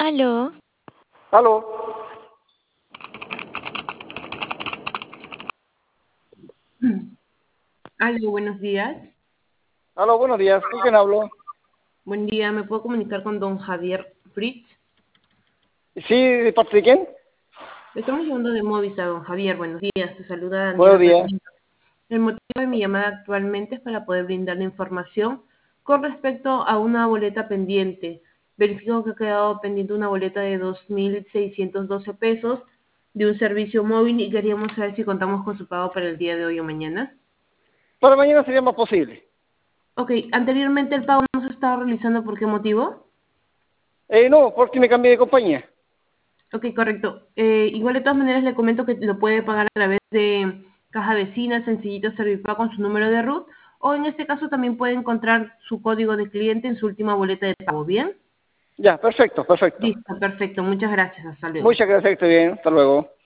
Aló, Aló, Aló, buenos días. aló, buenos días. ¿Con quién hablo? Buen día, ¿me puedo comunicar con don Javier Fritz? Sí, ¿de parte de quién? Le estamos llamando de Movistar, don Javier. Buenos días, te saluda Buenos Daniela días. Sarmiento. El motivo de mi llamada actualmente es para poder brindarle información con respecto a una boleta pendiente. Verifico que ha quedado pendiente una boleta de 2.612 pesos de un servicio móvil y queríamos saber si contamos con su pago para el día de hoy o mañana. Para mañana sería más posible. Ok, anteriormente el pago no se estaba realizando, ¿por qué motivo? No, porque me cambié de compañía. Ok, correcto. Igual de todas maneras le comento que lo puede pagar a través de Caja Vecina, Sencillito Servipago con su número de RUT, o en este caso también puede encontrar su código de cliente en su última boleta de pago. ¿Bien? Ya, perfecto, perfecto. Listo, perfecto. Muchas gracias. Hasta luego. Muchas gracias, que esté bien. Hasta luego.